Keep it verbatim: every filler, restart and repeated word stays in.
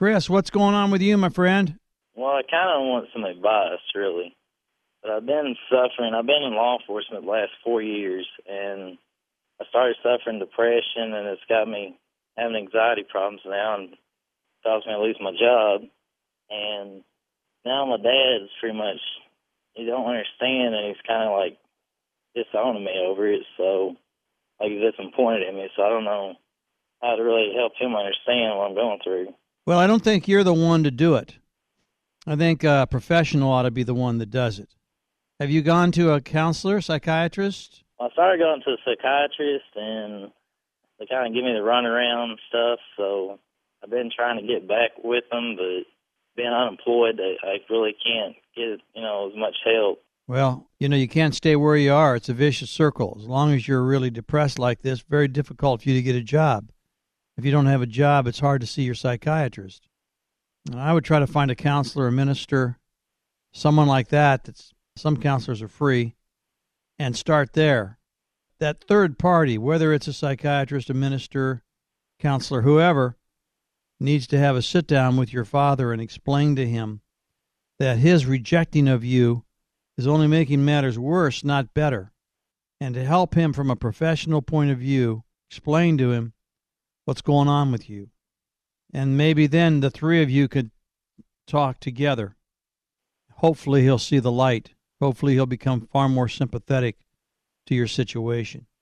Chris, what's going on with you, my friend? Well, I kind of want some advice, really. But I've been suffering. I've been in law enforcement the last four years, and I started suffering depression, and it's got me having anxiety problems now and caused me to lose my job. And now my dad's pretty much, he don't understand, and he's kind of like disowning me over it. So, like, he's disappointed in me. So I don't know how to really help him understand what I'm going through. Well, I don't think you're the one to do it. I think a professional ought to be the one that does it. Have you gone to a counselor, psychiatrist? I started going to a psychiatrist, and they kind of give me the runaround and stuff, so I've been trying to get back with them, but being unemployed, I, I really can't get, you know, as much help. Well, you know, you can't stay where you are. It's a vicious circle. As long as you're really depressed like this, very difficult for you to get a job. If you don't have a job, it's hard to see your psychiatrist. And I would try to find a counselor, a minister, someone like that. That's, some counselors are free, and start there. That third party, whether it's a psychiatrist, a minister, counselor, whoever, needs to have a sit-down with your father and explain to him that his rejecting of you is only making matters worse, not better. And to help him from a professional point of view, explain to him what's going on with you. And maybe then the three of you could talk together. Hopefully he'll see the light. Hopefully he'll become far more sympathetic to your situation.